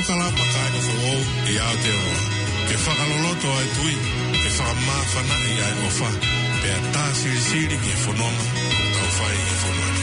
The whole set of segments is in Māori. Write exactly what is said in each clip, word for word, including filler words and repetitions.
kala makai fo e Aotearoa. Ke whakaloloto ai tui, ke whakamāwhana i ai mofa, pea tā siri siri ki whanonga, tau whai ki whanonga.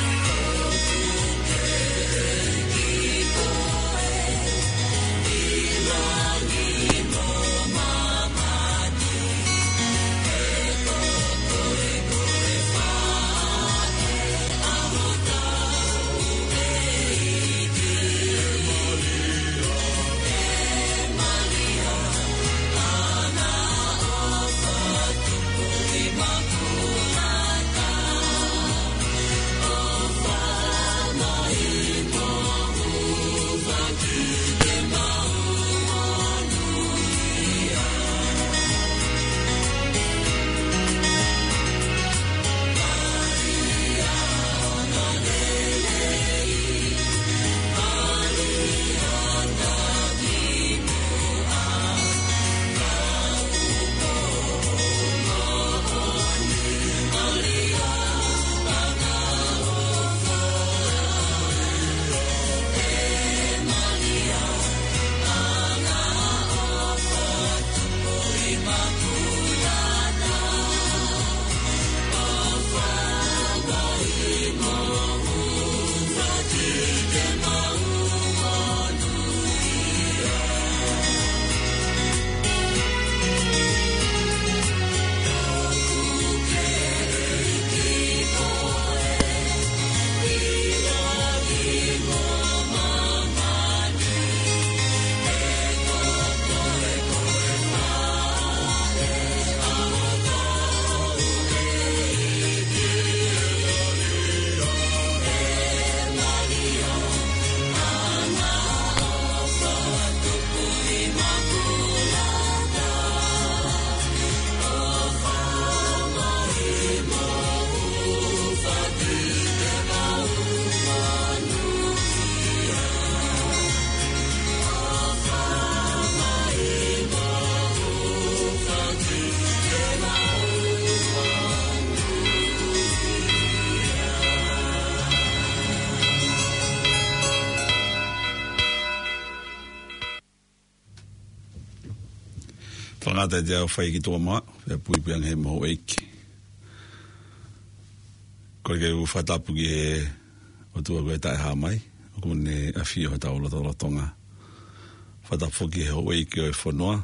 Ngata te au whai ki tō maa, e pui pui ang he maho eiki. Kore ke u whatapu ki he o tua koe tae haa mai, o kune a whio he tau loto lotonga. Whatapu ki he ho eiki o e whanua,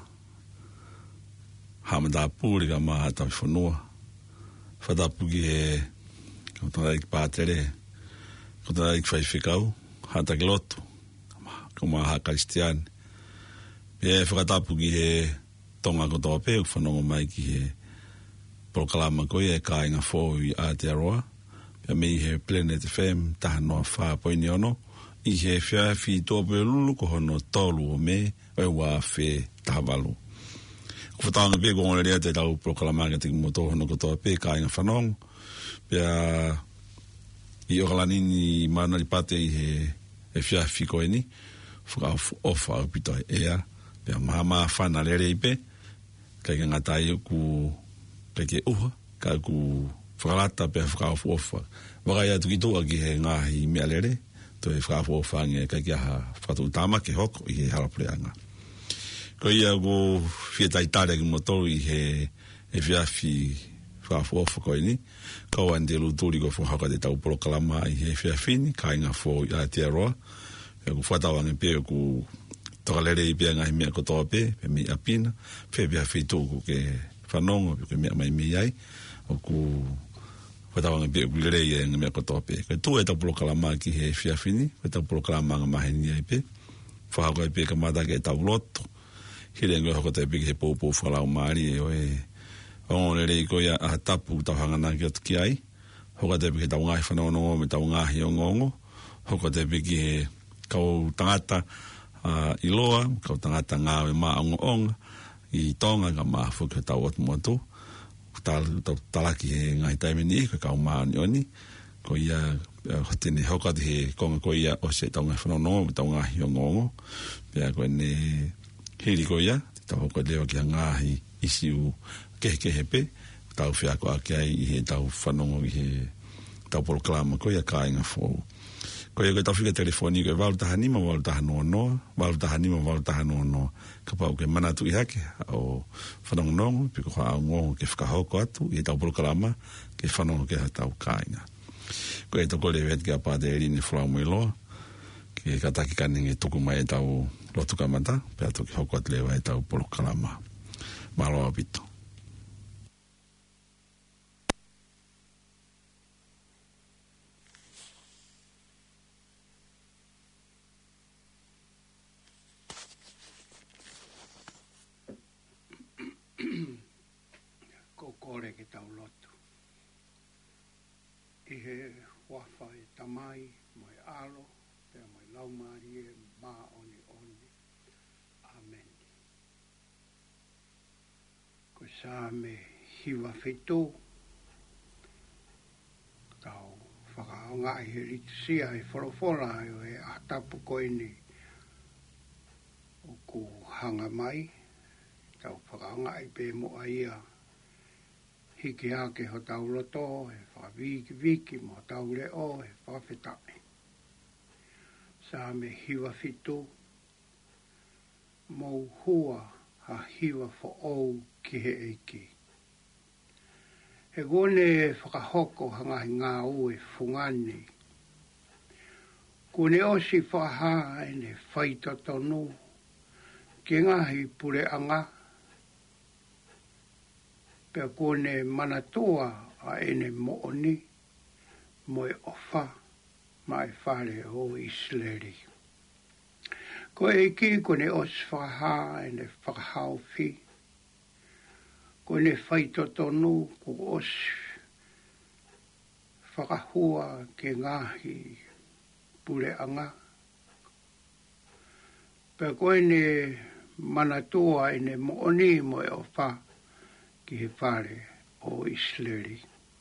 haa mata pūri ka maa hata i whanua. Whatapu ki he, ko tanga iki pātere, ko tanga iki whai whikau, hata ki lotu, ko maa haa karistiani. Pia e whakatapu ki he tonga ko tō pē, u whanonga mai ki he proklama koe e kā inga fōu i Aotearoa. Pia me i he Planet F M, taha noa whā poini ono, i he whia whi tō pē lulu ko hono tōlu o me, o e wā whē taha walu. Ko whataanga pē ko ngore rea te tau proklama ka tiki mo tō hono ko tō pē kā inga whanonga. Pia i okalanini mana li pate i he e whia whi koe ni, whaka ofa au pito e ea. Pia maha maa whana lere i pē, kai ka ngatai ku kai ke uha, kai ku whakarata pe whakaofu ofa. Wakai atu ki toa ki he ngahi mea lere, to e whakaofu ofa nge kai ki aha whatu utama ke hoko i he harapureanga. Ko ia ku whietai tare ki motoru i he e whiawhi whakaofu ofa koe ni, kau ande luturi ko whahaka te tau proklama i he whiawhini, kai ngā fō i Aotearoa, e ku whatawange pe ku tokalere i pia ngahi mea kotoa pe, pe mi apina, pe pia whituku ke whanongo, pe mea mai mi ai, o ku whatawanga pia kulere i nga mea kotoa pe. Kai tu e tau proklama ki he whiawhini, e tau proklama nga maheni ai pe, whahako e pe ka mata ke tau loto, hire ngoi hoko te pe ki he pōpō whalau maari e o e ongonere i koia a tapu tau hangana ki atu ki ai, hoko te pe ki tau ngahi whanongo me tau ngahi o ngongo, hoko te pe ki he kau tangata, Uh, i loa, kau tangata ngāwe maa onga onga, i tonga ka maa whuka tau atu motu, tau talaki he ngai taimeni e, ka kau maa ni oni, ko ia, uh, hotene hokati he konga ko ia o se tau ngai whanonongo, tau ngahi o ngongo, pia koe ne hiri ko ia, tau hoko leo ki a ngahi isiu kehe kehe pe, tau whiako ake ai i he tau whanongo i he tau proklama ko ia ka inga fōu. Ko e koe tawhika telefoni koe walu taha nima, walu taha noa noa, walu taha nima, walu taha noa noa. Ka pau ke manatu i hake, o whanongonongo, piko wha au ngongo ke whakahoko atu, i tau polokarama, ke whanongo ke tau kāinga. Ko e toko le wet ke a pāte e rini whlau mui loa, ke kataki kaningi tuku mai e tau lotu kamata, pe atu ki hoko at lewa e tau polokarama. Maloa pito. Ko kore ke tau lotu. I he wafa e tamai, mai alo, pia mai laumari e mā oni oni. Amen. Ko sā me hiwa whitu, tau whakaonga i he ritusia e whorofora e a tapu koini o ku hanga mai. Tau whakaonga i pē moa ia hiki ake ho tau loto, e whakawiki wiki mo tau leo, e whawhetai. Sā me hiwa whitu, mou hua ha hiwa fo ou ki he eiki. He gone e whakahoko hangahi ngā u e whungani. Kune osi whaha e ne whaita tonu, ke ngahi pure anga, pea kone manatua a ene mooni, moe ofa, mai whare o Isleri. Ko e ki kone os whaha ene whakahauwhi, kone whaito tonu ko os whakahua ke ngahi pure anga. Pea kone manatua ene mooni, moe ofa, ki he whare o Isleri.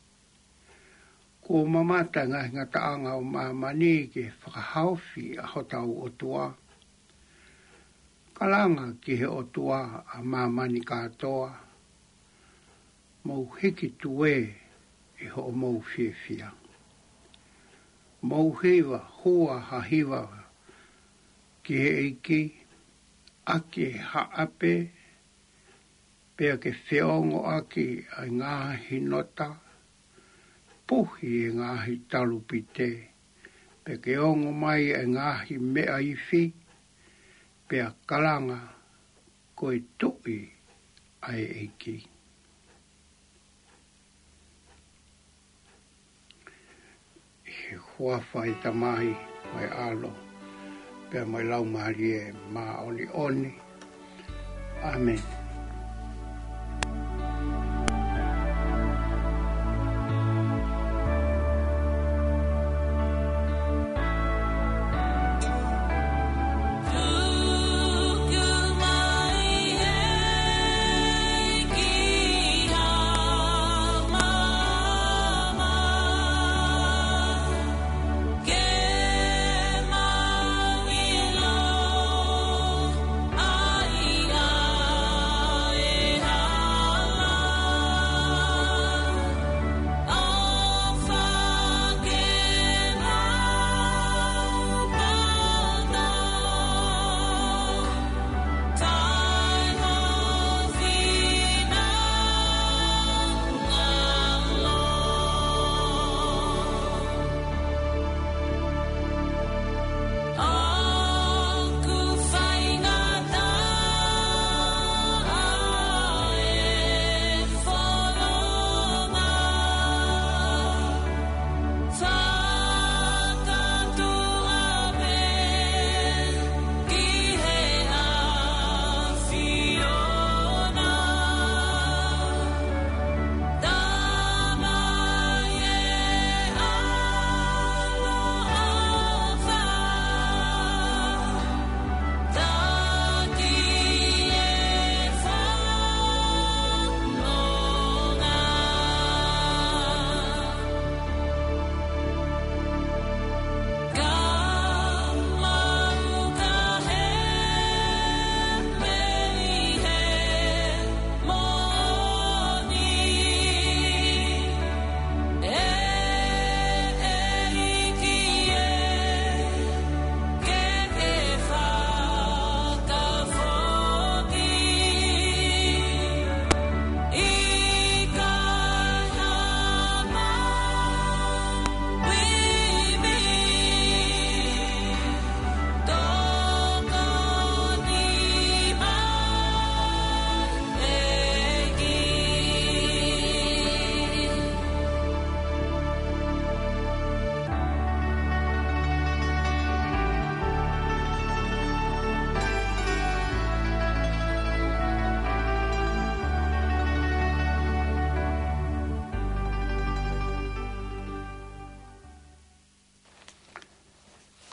Ko mamata ngahi ngā taanga o mamani ki he whakahauwhi a hotau o tua. Kalanga ki he o tua a mamani katoa. Mau hiki tue i ho o mau whiawhia. Mau hiwa hua ha hiwa ki he eiki, ake ha ape, pea ke whiongo aki ai ngāhi nota, puhi e ngāhi talupite, pea ke ongo mai ai ngāhi mea iwi, pea kalanga koe tui ai eiki. He huawhai tamai mai alo, pea mai laumari e mā oni oni. Amen. Ah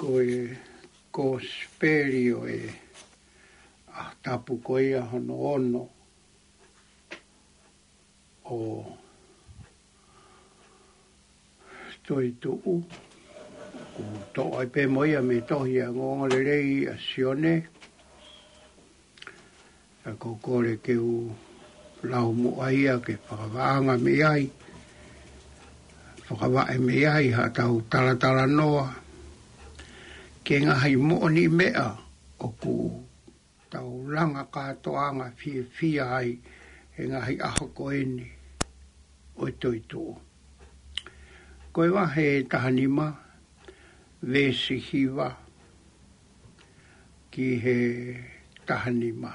koe ko sperio e a tapu koe a hono ono o toi tuu ku to ai pe moia me tohi a ngonga le rei a sione a kokore ke u lau mo aia ke whakavaanga me ai whakavae me ai ha tau talatala noa ke ngahi mooni mea o ku tau langa katoanga fia fia ai e ngahi aho koeni o toi tuu koe wahe tahanima vesi hiwa ki he tahanima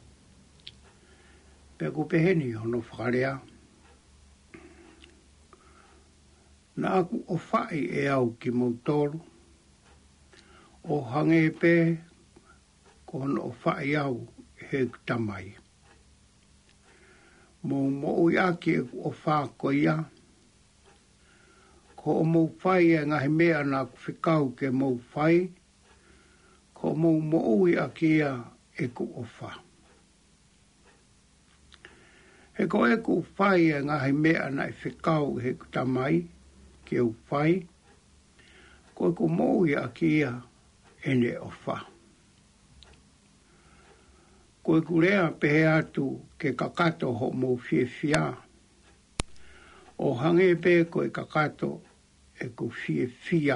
pe ku peheni hono whakarea na aku o whai e au ki mautoro o hange pe ko hono o whai au he tamai mo mo ui aki e o whakoia ko o mou whai e ngahi mea nā ku whikau ke mou whai ko mou mo ui aki a e ku o wha he ko e ku whai e ngahi mea nā i whikau he ku tamai ke u whai ko e ku mo ui aki a e ne o wha ko e ku rea pehe atu ke kakato ho mou fie fia o hange pe ko e kakato e ku fie fia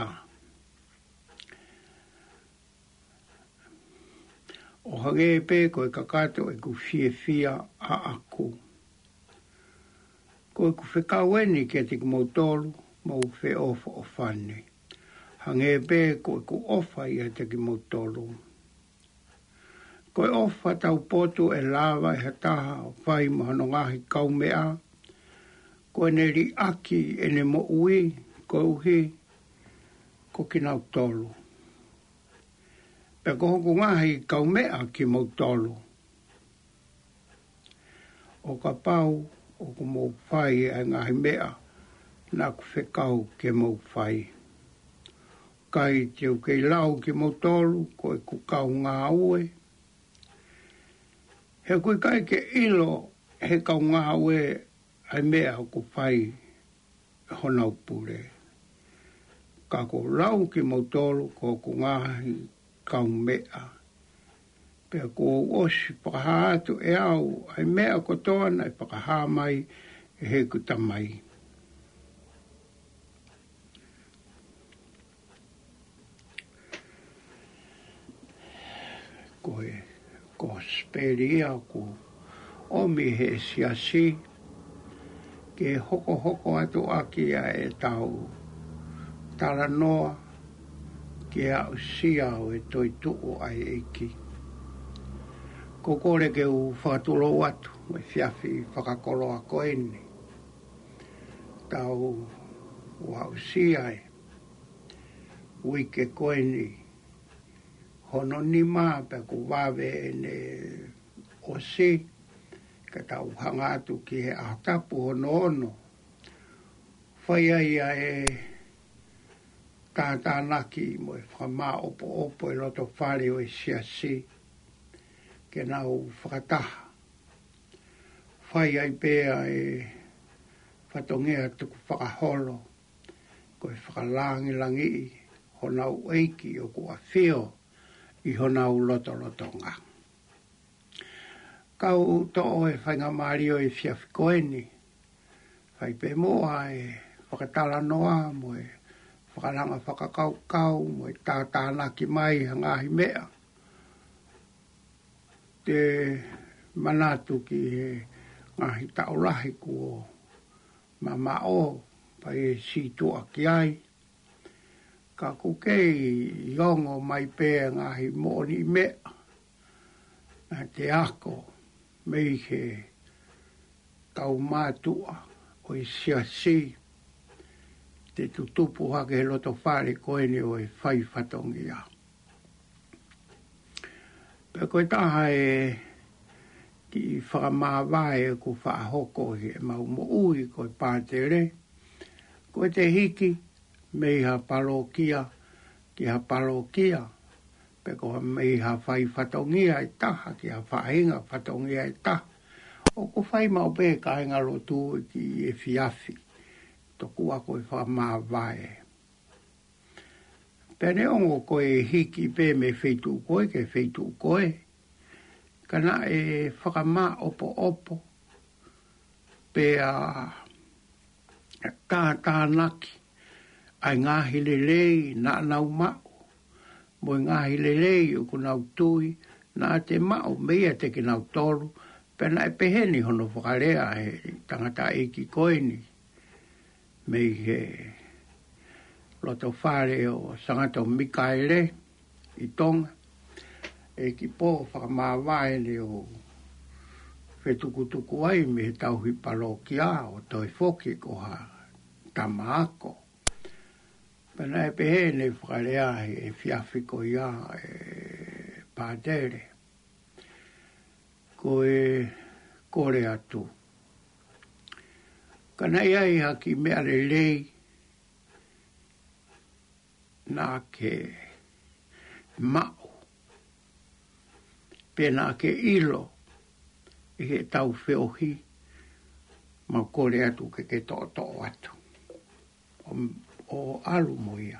o hange pe ko e kakato e ku fie fia a aku ko e ku whekaueni ke te kumotolu mo whe ofa o whane hange pe ko e ku ofa i a te kumotolu ko e ofa tau potu e lava e hataha o whai mahano ngahi kaumea ko e ne ri aki e ne mo ui ko uhi ko kinau tolu pe ko hoku ngahi kaumea ki mo tolu o ka pau o ku mo whai e ngahi mea na ku whekau ke mo whai kai te u kei lau ki mo tolu ko e ku kau ngā ue he kui kai ke ilo he kau ngā ue ai mea o ku whai honau pure ka ko lau ki mo tolu ko ku ngahi kau mea pe ko osi pakahatu e au ai mea ko toana e pakaha mai e he ku tamai ko e ko speria ko omi he siasi ke hoko hoko atu aki a e tau tala noa ke a usia o e toi tuu ai eiki. Ko kore ke u whakatulo atu me fiafi whakakolo a koeni. Tau ua usia e uike koeni hono ni maa pe ku wawe e ne osi ka tau hangatu ki he ahtapu hono ono. Whaia ia e tātānaki mo e whamā opo opo e loto whare o e siasi ke nau whakataha. Whaia i pēa e whatongea tuku whakaholo ko e whakalangi langi honau eiki o ku a whio i honau loto loto ngā. Kau to o e whainga mario e whiawhikoeni. Whai pe moa e whakatala noa mo e whakalanga whakakau kau mo e tātānaki mai hangahi mea. Te manatu ki he ngahi taulahi kuo mama o pa e situa ki ai. Ka kukei yongo mai pēa ngahi mooni mea. Na te ako mei he kau mātua o i siasi. Te tutupu hake he loto whare koeni o e whai whatongia. Pe koe taha e ki whakamāwae ku whaahoko he mau mo ui koe pātere. Koe te hiki mei ha parokia ki ha parokia, pe ko mei ha whai whatongia e taha, ki ha whainga whatongia e taha. O ko whai mau pe ka inga rotu ki e fiafi, toku a koe wha maa vae. Pene ongo koe hiki pe me wheitu koe, ke wheitu koe, kana e whakama opo opo, pe a kātānaki, ai ngahi lelei na nau mao, mo ngahi lelei o kunau tui, na te mao mea te ki nau tolu, pena e peheni hono whakarea he tangata e ki koeni, mei he loto whare o sangata o Mikaele i Tonga, e ki pō whakamāwae le o whetukutuku ai me he tauhi parokia o toi whoki ko ha tamaako. Pena e pehe ne whakarea e whiawhiko ia e pātere. Ko e kore atu. Kana ia i haki mea le lei nā ke mao. Pena ke ilo i he tau whiohi ma kore atu ke ke tō tō atu. O, o alu mo ia.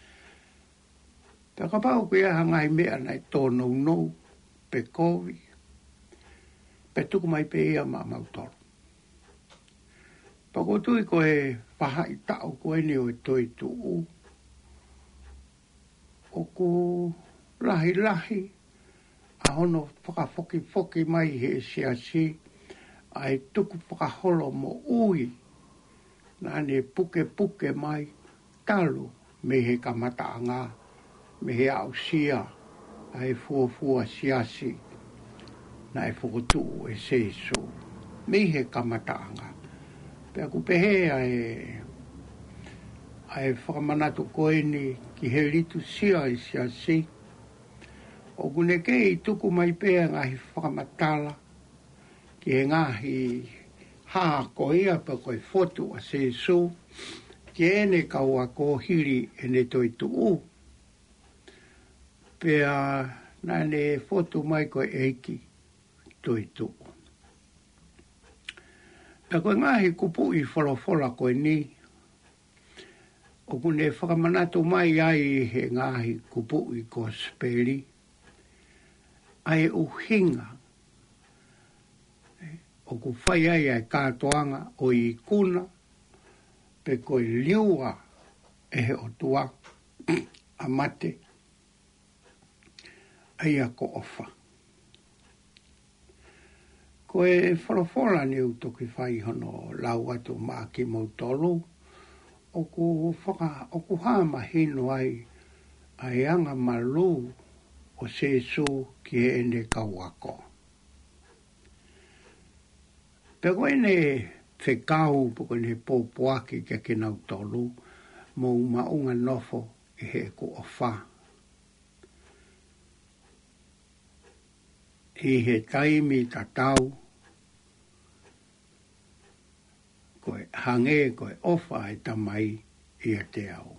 Pe ka pau kia hangai mea nei tō nou nou pe kovi. Pe tuku mai pe ia ma mautoro. Pa ko tui ko e paha i tau koe ni o e toi tuu. O ku lahi lahi a hono whakafoki foki mai he siasi ai tuku whakaholo mo ui na ne puke puke mai talu me he kamataanga me he ausia ai fuafua siasi na e whakotu e seiso me he kamataanga pe aku pehe ai ai whakamanatu koeni ki he ritu sia i siasi o kune kei tuku mai pēa ngahi whakamatala ki he ngahi haa ko ia pa koe fotu a se so ki ene kaua ko hiri ene toi tuu. Pēa nane fotu mai koe eiki toi tuu. Pēa koe ngahi kupu i wholofola koe ni o kune whakamanatu mai ai he ngahi kupu i ko speli ai uhinga o ku whai ai ai kātoanga o i kuna pe koe liua e he o tua a mate ai a ko ofa. Koe wholofola ni u toki whai hono lau atu maa ki mautolu o ku whaka o ku hama hino ai ai anga malu o se so ki e ene kauako. Pe koe ne whekau po koe ne pōpuaki kia ke nau tolu mo maunga nofo i he ko o wha. I he taimi tatau koe hange koe ofa e tamai i a te au.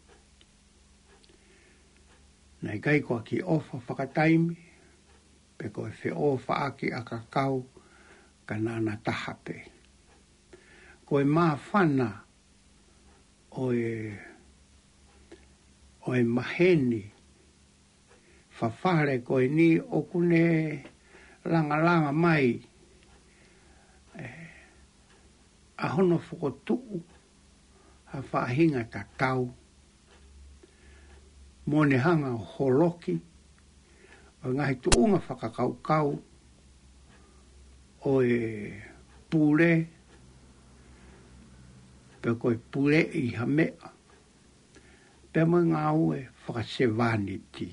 Nei kai koa ki ofa whakataimi, pe koe whi ofa aki a kakau, ka nana tahape. Koe maa whana o e, o e maheni, whawhare koe ni o kune langa langa mai, eh, a hono whakotuu, ha whahinga tatau, mone hanga o holoki, o ngahi tuunga whakakaukau, o e pule, pe koe pule i hamea, pe mo ngā ue whakasevaniti.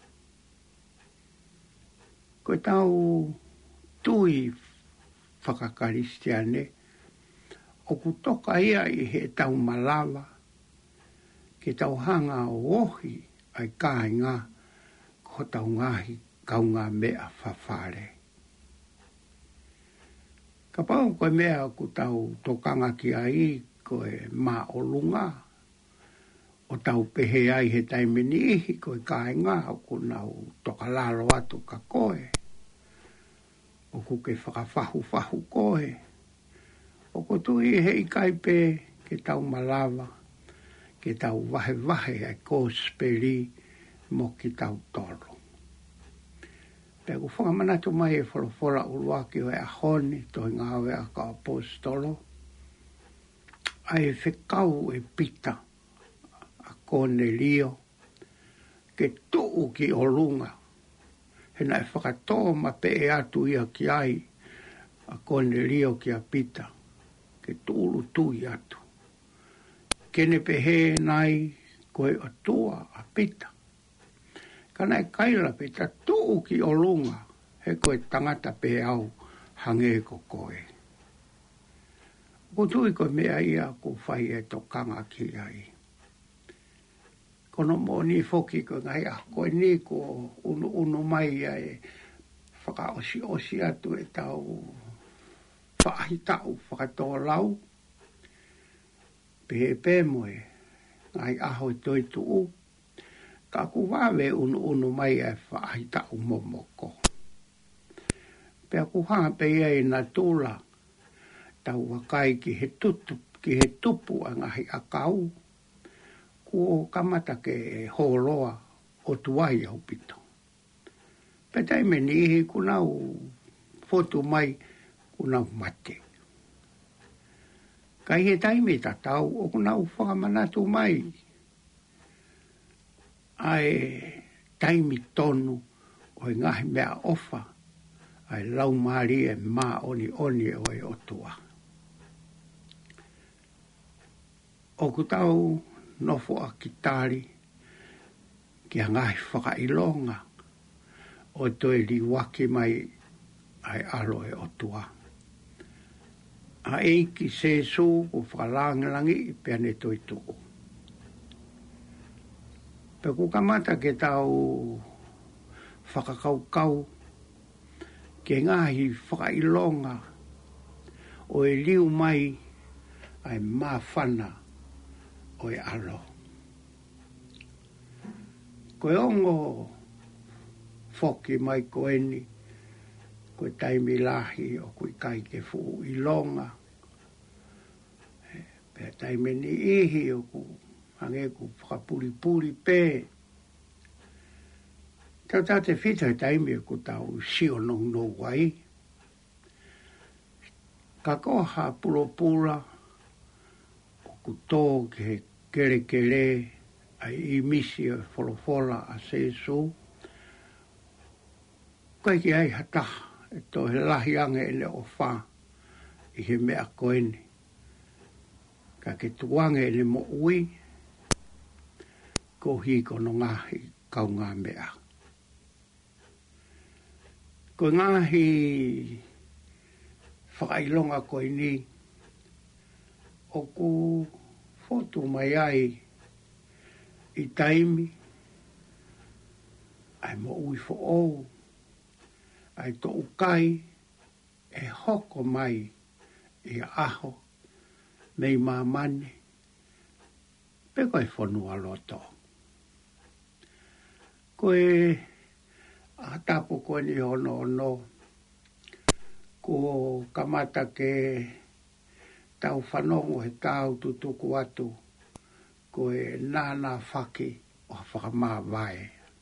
Koe tau tui whakakaristiane, o ku toka ia i he tau malawa, ke tau hanga o ohi, ai kāinga ko tau ngahi kaunga mea whawhare. Ka pau koe mea ku tau tokanga ki ai koe mā o lunga, o tau pehe ai he taimeni ihi koe kāinga o kuna o toka lalo atu ka koe. O ku ke whakafahu fahu koe. O ko tui he ikai pe ke tau malawa, ke tau wahe wahe ai ko speri mo ki tau tolo. Pe ku whakamanatu mai e wholofola uruaki o e ahoni to ngawe a ka apostolo. Ai e whekau e pita a Cornelio ke tuu ki o lunga. He nai whakatoa ma pe e atu ia ki ai a Cornelio ki a pita ke tuulu tui atu. Kene pe he nai koe atua a pita. Kana e kaila pe ta tuu ki o lunga he koe tangata pe au hange ko koe. Ko tui koe mea ia ko whai e tokanga ki ai. Kono mo ni foki ko ngai a koe ni ko unu unu mai ai whaka osi osi atu e tau whaahitau whakatoa lau. Pe pe moe ngai aho i toi tuu. Ka ku wawe unu unu mai ai whaahitau momoko. Pe aku haa pe iei na tūla tau wakai ki he tutu, ki he tupu a ngahi a kau. Ko kamata ke holoa o tuai au pito. Pe taime ni ihi kunau fotu mai kunau mate. Kai he taime tatau o kunau whakamanatu mai. Ai taimi tonu o i ngahi mea ofa. Ai lau maari e maa oni oni o e otua. O kutau nofo a kitari ki a ngahi whakailonga o toi liwaki mai ai alo e otua. A eiki sesu o whakalangilangi i peane toi tuku. Pe kukamata ke tau whakakaukau ke ngahi whakailonga o e liu mai ai mawhana o e alo. Koe ongo foki mai koeni, koe taimi lahi o koe kai ke fuu ilonga. Pea taime ni ihi o ku hange ku whakapuri puri pe. Tau tate whita e taimi o ku tau sio nong no wai. Ka koha puro pura o ku tō ke kere kere ai i misi o wholofola a sesu. Koe ki ai hata e tō he lahi ange ene o whā i he mea koeni. Ka ke tuange ene mo ui ko hi kono ngahi kau ngā mea. Ko ngahi whakailonga koe ni o ku fotu mai ai i taimi ai mo ui fo ou ai to ukai e hoko mai i aho mei mamani pe koe whanua loto. Koe a tapu koe ni hono ono ko kamata ke tau whanongo he tau tutuku atu koe nāna whaki o whakamā vai.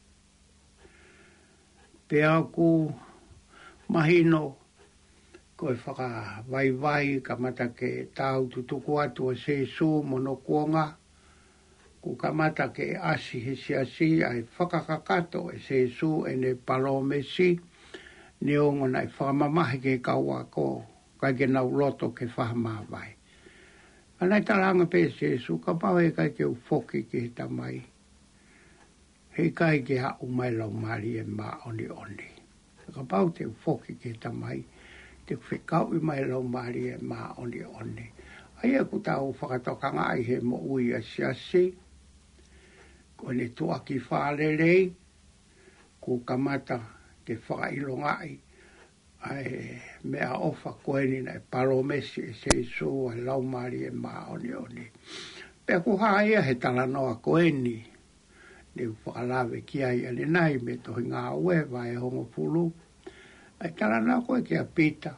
Pea ku mahino koe whaka vai vai kamata ke tau tutuku atu o sesu mono kuonga. Ku kamata ke asi he siasi ai whakakakato e sesu e ne palomesi ni ongo nai whakamamahi ke kaua ko kai ke nau loto ke whakamā vai. Anai talanga pe sesu ka pau he kai ke ufoki ke hita mai. He kai ke ha umai lau mari e ma oni oni. Ka pau te ufoki ke hita mai. Te whikau i mai lau mari e ma oni oni. Ai e ku tau whakatokanga ai he mo ui a siasi. Ko ne tuaki whaalelei. Ku kamata ke whakailongai. Ai mea ofa koeni na e palomesi e seisu ai lau mari e ma oni oni. Pea ku haia he tala noa koeni. Ne whakalawe ki ai ane nai me tohi ngā ue vai hongo pulu. Ai tala noa koe ki a pita.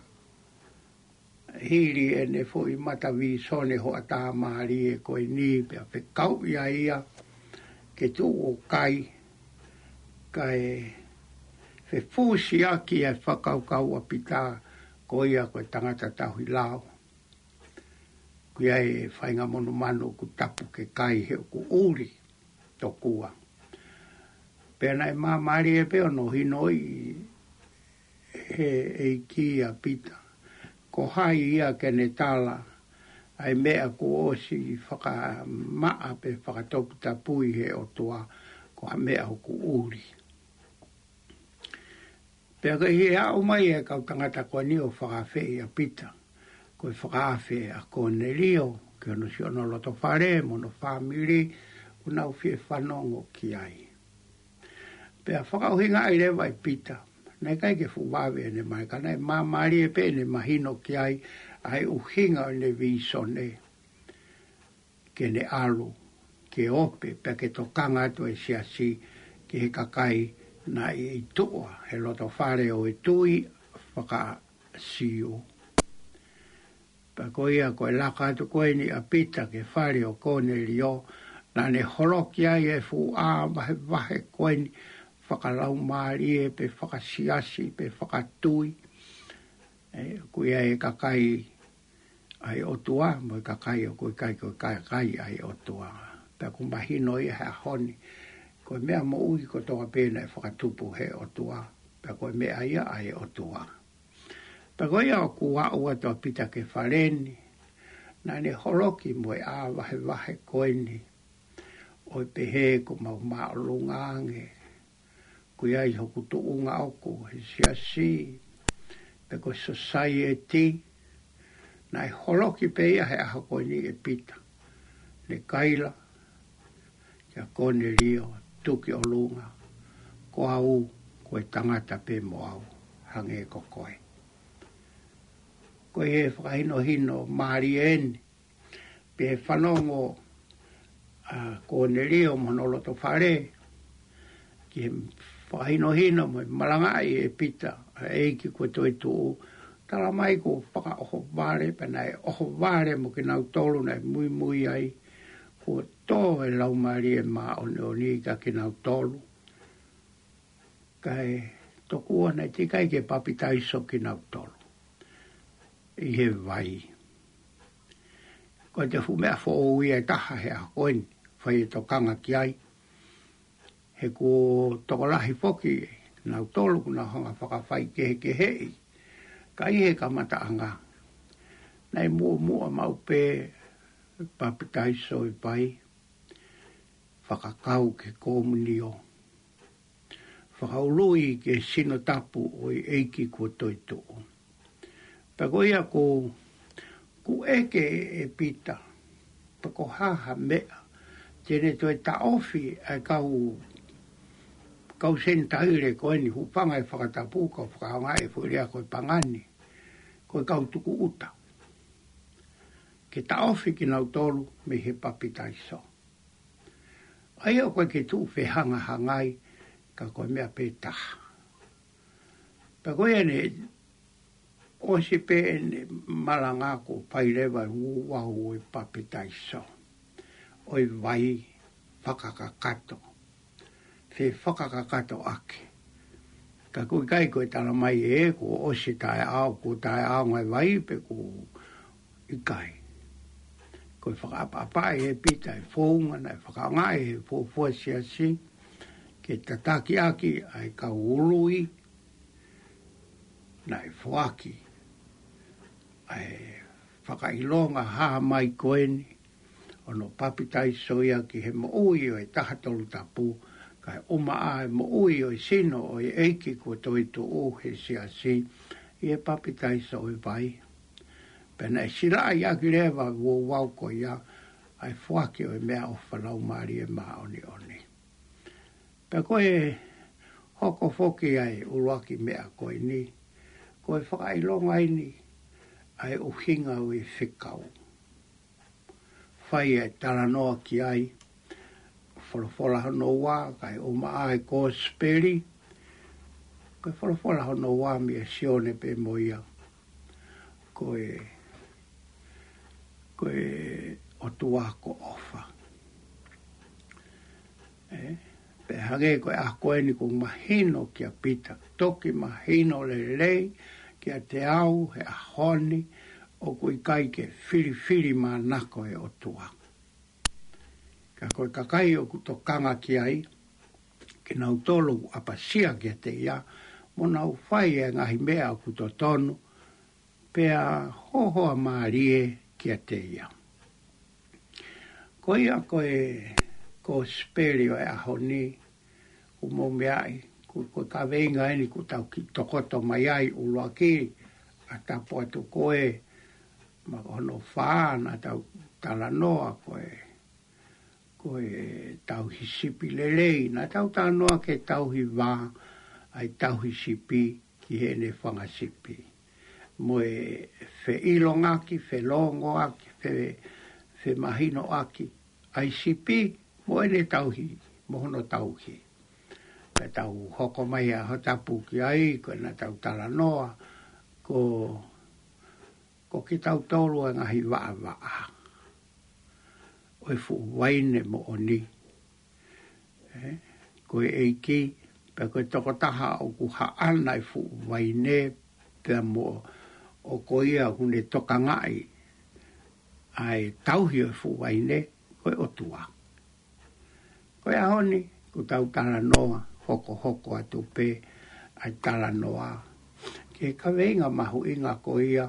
Hiri e ne fo i mata vi sone ho ata maari e koe ni pea pe kau ia ia ke tu o kai kai fe fusi aki e whakau kau a pita ko ia koe tangata tahui lao. Kuia e whainga mono mano ku tapu ke kai he ku uri to kua. Pea nai mā maari e peo no hino i he e ki a pita. Ko hai ia ke ne tala ai mea ko osi whaka maa pe whakatopu tapui he o toa ko ha mea o ku uri. Pea ka hi au mai e kau tangata koe ni o whakawhi a pita. Koe whakawhi a Cornelio ke ono si ono loto whare mono whamiri unau whie whanongo ki ai. Pea whakauhinga ai rewa i pita. Nei kai ke fuwawe ne mai ka nei mā maari e pe ne mahino ki ai ai uhinga ne visone ke ne alu ke ope pe ke tokanga to e siasi ke he kakai na i tua he loto whare o e tui whaka siu. Pa koia koe laka atu koe ni a pita ke whare o Cornelio na ne horoki ai e fu a wahe wahe koe ni whakalau maari e pe whakasiasi pe whakatui. E, kuia e kakai ai otua, mo kakai o koe kai koe kai kai ai otua. Pea kumbahino i hea honi. Koe mea mo ui ko toa pēna e whakatupu he otua. Pea koe mea ia ai otua. Pea koe ia o kua ua toa pita ke whareni. Na ne horoki mo e a wahe wahe koeni. Oi pehe ko mau maa lungange. Kuia i hoku tu unga oku, he siasi, pe ko society, na e holoki pe ia he aha koe ni e pita. Ne kaila, kia Cornelio, tuki o lunga, ko au, koe tangata pe mo au, hange ko koe. Koe he whakahino hino, maari eni, pe he whanongo uh, Cornelio manolo to whare, ki he whahino hino mo malangai e pita e ki koe toi tuu. Tala mai ko whaka oho ware, pena e oho ware mo ki nau tolu na e mui mui ai. Ko tō e lau maari e maa o neoni ka ki nau tolu. Kai tokua nei tikai ke papitaiso ki nau tolu. I he vai. Ko te fumea fo o ia taha he a koeni, whai e tokanga ki ai. He ko tokolahi foki nau tolu kuna hanga whakawhai kehe kehei. Ka i he kamata anga. Nei mua mua mau pē papitaiso i pai. Whakakau ke komunio. Whakaului ke sino tapu o i eiki kua toitu. Pako ia ko ku eke e pita. Pako haha mea. Tene toi ta ofi ai kau kau sen taire koe ni hupanga e whakatapu ka whakaanga e fuirea koe pangani. Koe kau tuku uta. Ke ta ofi ki nau tolu me he papitaiso. Ai o koe ke tu whehanga hangai ka koe mea pētaha. Pa koe ane o si pē ene malanga ko pairewa uwahu e papitaiso. Oi vai whakakakato. Fe whakakakato ake. Ka koe kai koe tala mai e ko osi tae au, ko tae au ngai vai pe ko i kai. Koe whakapapai e pita e whounga na e whakangai e whofua siasi. Ke tataki aki ai ka urui na e whoaki. Ai whakailonga haha mai koeni. Ono papitai soia ki he mo ui o e tahatolu tapu. Kai oma a mo ui o i sino o i eiki kua toitu o he siasi. I e papitai so i vai. Pena e sira ai aki rewa wo wau ko ia. Ai fuaki o e mea o whanau maari e maa oni oni. Pe koe hoko foki ai uruaki mea koe ni. Koe whakailonga ini ai uhinga o i whikau. whai e tala noa ki ai. Wholofola hono wā, kai o maa e ko speri. Kai wholofola hono wā mi e sione pe moia. Koe, koe o tua ko ofa. Eh? Pe hage koe a koe ni ko mahino ki a pita. Toki mahino le lei, ki a te au, he a honi, o koe kai ke whiri whiri mā nako e o tua. Ka koe kakai o kuto kanga ki ai, ke nau tolu apasia ki a te ia, mo nau whai e ngahi mea o kuto tonu, pea hohoa maarie ki a te ia. Koe a koe ko sperio e ahoni, ku mo meai, ku koe ka veinga eni ku tau ki tokoto mai ai uloa ki, a tapo atu koe, ma hono whaana tau tala noa koe, koe tau hisipi lelei, na tau tala noa ke tau hi wā, ai tau hisipi ki hene whangasipi. Moe fe ilong aki, fe longo aki, fe, fe mahino aki, ai sipi, mo ene tau hi, mo hono tau hi. Ka tau hoko mai a hotapu ki ai, koe na tau tala noa, ko, ko ki tau tolu e ngahi waa waa. Oe fu waine mo oni. Eh? Koe eiki, pe koe toko taha o ku haana e fu waine, pe mo o ko ia hune toka ngai, ai tauhi o fu waine, koe o tua. Koe ahoni, ku tau tala noa, hoko hoko atu pe, ai tala noa. Ke ka veinga mahu inga ko ia,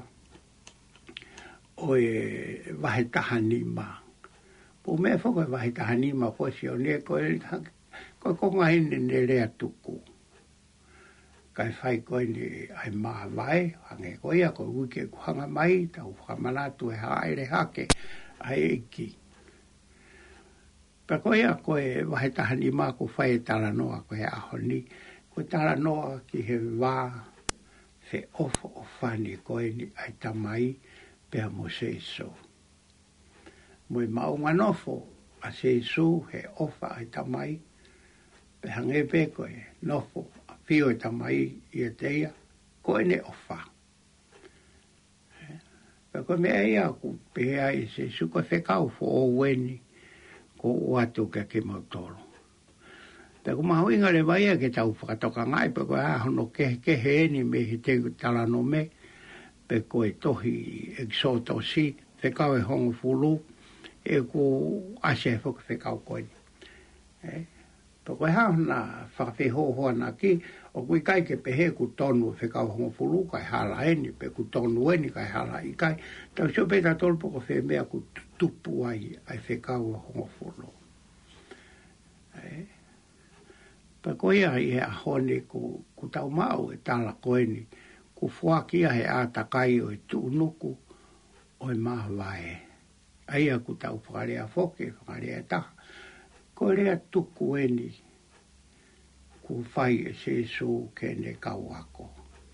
oe vahe tahanima. Po mea whoko e vahe tahanima, po si o ne, koe, koe konga hine ne rea tuku. Kai whai koe ni ai maa vai, hange koe ia koe wike kuhanga mai, tau whamanatu e haere hake, ai eki. Pa koe ia koe vahe tahani maa ko whai e tala noa koe ahoni, koe tala noa ki he wā, fe ofo o whani koe ni ai tamai, pea mo seiso. Moe maunga nofo, a seiso he ofa ai tamai, pe hange pe koe nofo, pio e tamai i a teia, koe ne ofa. Pa koe mea ia ku pehea i se suko whekau fo o weni, ko o atu ke ke mautoro. Pa ku mahu inga le vaia ke tau whakatoka ngai, pa koe ahono ke ke heeni me he te talano me, pe koe tohi exoto si, whekau e hongo fulu, e ku ase whaka whekau koe. Eh? Pa koe hauna whakawhihohoa na ki, o kui kai ke pehe ku tonu whekau hongo fulu, kai hala eni, pe ku tonu eni, kai hala i kai. Tau sio peta tolpo ko whe mea ku tupu ai, ai whekau hongo fulu. Eh? Pa koe ia i he ahone ku, ku tau mau e tala koeni, ku fuakia he ātakai o e tuunuku, o e mahawae. Aia ku tau whakarea whoke, whakarea taha. Ko rea tuku eni, ku whai e sesu ke ne kau ako.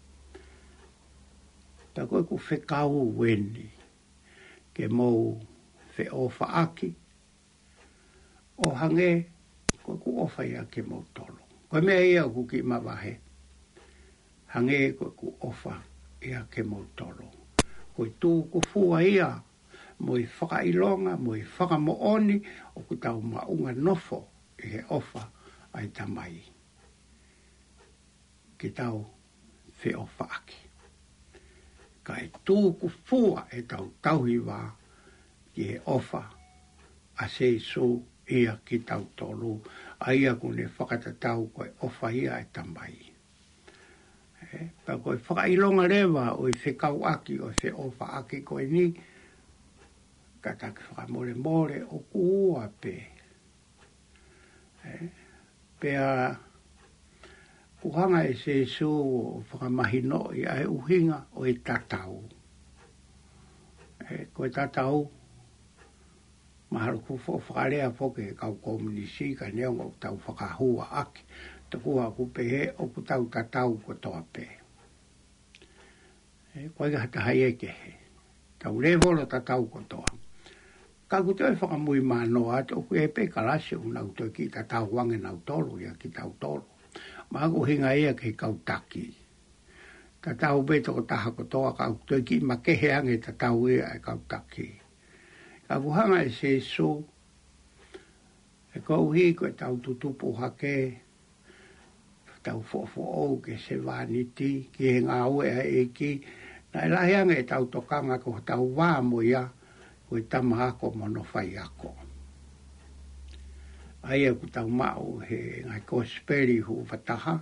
Ta koe ku whekau weni, ke mou whe ofa aki, o hange, koe ku ofa ia ke mou tolo. Koe mea ia ku ki mawahe, hange koe ku ofa ia ke mou tolo. Koe tū ku fua ia, mo i whakailonga, mo i whakamooni, o ku tau maunga nofo i he ofa ai tamai. Ki tau whi ofa aki. Kai tū ku fua e tau tauhi wā i he ofa a seiso ia ki tau tolu, a ia kune whakatatau koe ofa ia e tamai. Eh, pa koe whakailonga rewa o i whekau aki o whi ofa aki koe ni, kataki whakamore more o kua pe. Eh, pea kuhanga e se su o whakamahino i ai uhinga o i tatau. Eh, koe tatau, maharu ku whakarea whoke kau komunisi ka neongo tau whakahua aki. Takua ku pehe o ku tau tatau ko toa pe. Eh, koe ka hata hai eke he. Tau revolo tatau ko toa. ka ku te fa mui mano ato ku e pe kalasi una to ki ta ta wange na tolo ya ki ta tolo ma ku hinga ia ke ka taki ta ta u be to ta ko to ka to ki ma ke he ange ta ta u e ka taki ka ku hanga e se so e ko hi ko ta tu tu po ha ke ta fo fo o ke se vaniti ki nga u e ki na la ange ta to kanga ko ta wa mo ya ko tama ako mono fai ako. Ai aku tau mau he ngai ko speri hu wataha,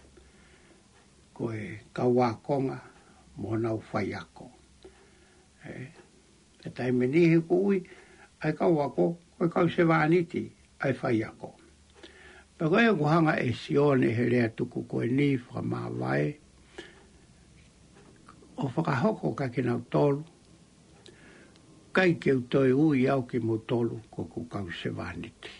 ko e kawakonga mono fai ako. E tai meni he kui, ai kawako, ko kau se vaniti, ai fai ako. Pero e kuhanga e sione he rea tuku ko e ni whamawai, o whakahoko ka kinau tolu, kai ke utoi ui au ki mo tolu ko ku kau se vaniti.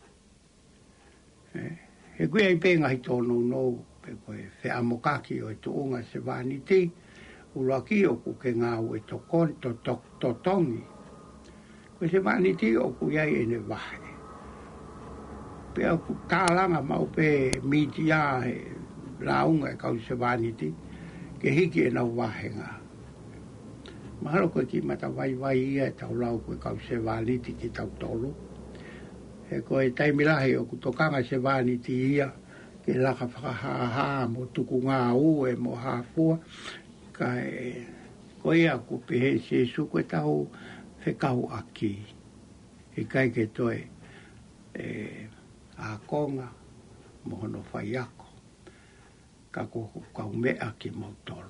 Eh, he kui ai penga hi tonu no, pe koe whe amokaki o e tuunga se vaniti, ulaki o ku ke ngā ue to kon, to, to, to tongi. Koe se vaniti o ku iai ene vahe. Pe au ku tālanga mau pe mitia he launga e kau se vaniti, ke hiki e nau vahe ngā. Mahalo koe ki mata vai vai ia e tau lau koe kau se vaniti ki tau tolu. E koe taimilahi o kutokanga se vaniti ia ke laka whakahaha mo tuku ngā ue mo hāfua. Ka e koe a kupe he se su koe tau whekau aki. E kai ke toe e a konga mo hono whai ako. Ka koko kau mea ki mo tolu.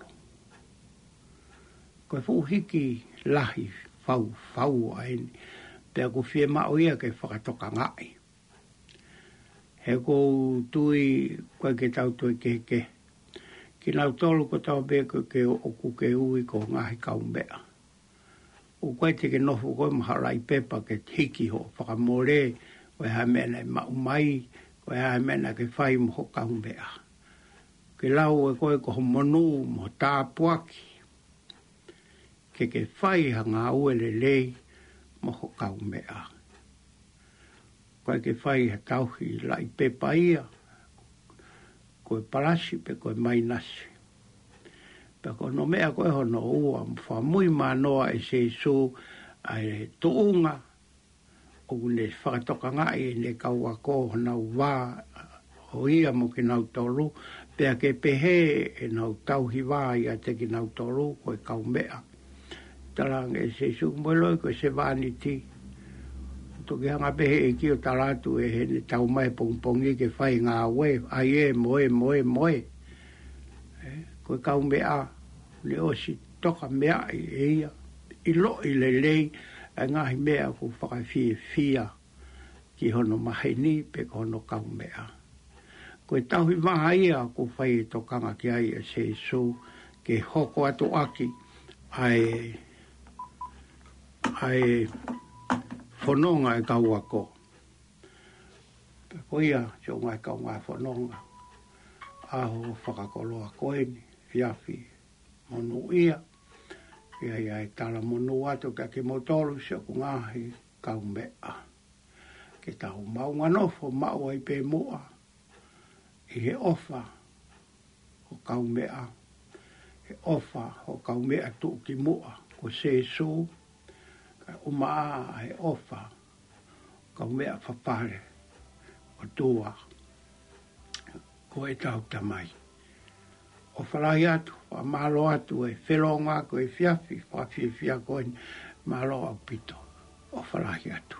Koe fu hiki lahi fau fau aini, pea ku fie mao ia ke whakatoka ngai. He kou tui koe ke tau tui ke ke. Ki nau tolu ko tau be koe ke oku ke ui ko ngahi kau mea. O koe te ke nofu koe maharai pepa ke hiki ho whakamore, koe hae mena e mau mai, koe hae mena ke whai mo ho kau mea. Ke lau e koe ko monu mo tāpuaki. Ke ke whai hanga uele lei mo ho kau mea. Koe ke whai ha tauhi lai pepa ia, koe parasi pe koe mainasi. Pe koe no mea koe hono ua, mwha mui manoa e se su ai tuunga, o ne whakatoka ngai ne kau ako nau wā, o ia mo ki nau tolu, pea ke pehe e nau tauhi wā ia te ki nau tolu, koe kau mea. Talang e se su mweloi ko se vaniti. Toki hanga pehe e ki o talatu e he ne tau mai pongpongi ke whai ngā we, ai e moe moe moe. Ko kau mea, le osi toka mea i eia, i lo i le lei, a ngahi mea ku whakawhia fia ki hono maheni pe ko hono kau mea. Ko e tauhi maha ia ku whai tokanga ki ai e se su ke hoko atu aki ai ai whanonga e kau ako. Pe koia, tio ngai kau ngai whanonga. Aho whakakoloa koeni, fiafi, monu ia. Ia ia e tala monu atu ka ki motoru se ku ngahi kau mea. Ke tahu maunga nofo mau ai pe mua. I he ofa o kau mea. He ofa o kau mea tu ki mua. Ko se su. O maa e ofa, kau mea whapare, o tua, ko e tau tamai. O whalai atu, o malo atu e whelonga ko e fiafi, whawhiawhia ko e malo au pito, o whalai atu.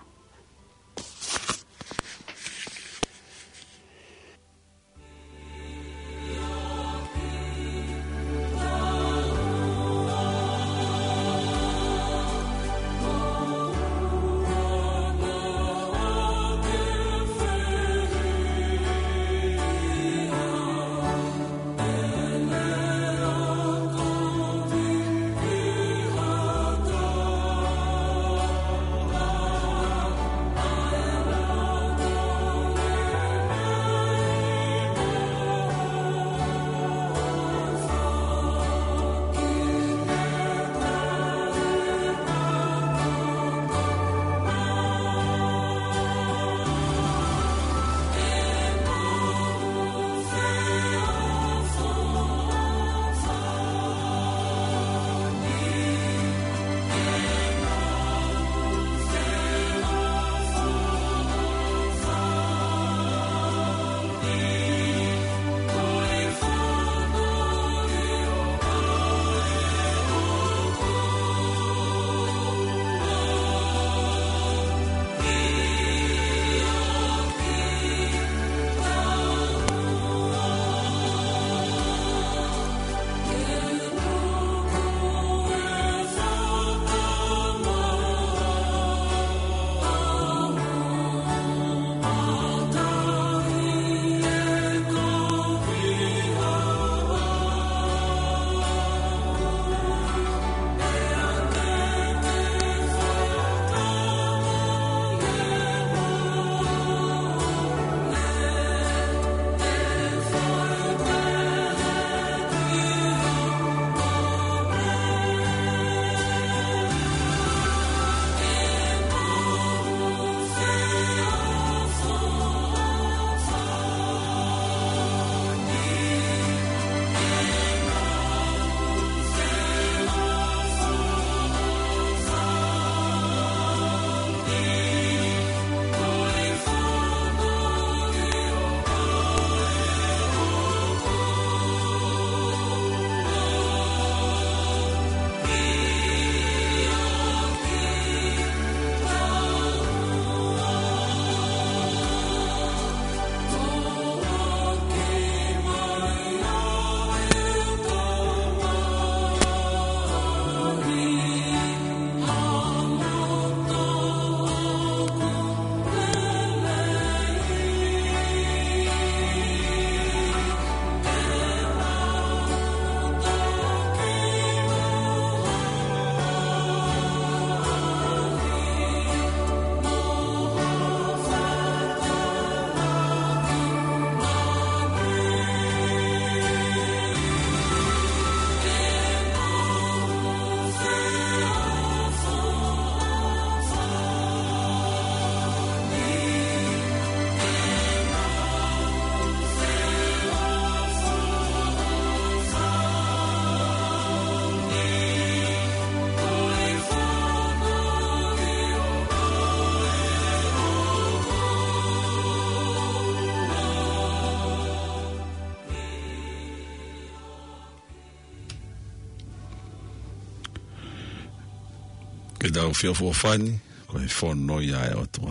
Koe tau whio fo whani, koe whono ia e otua.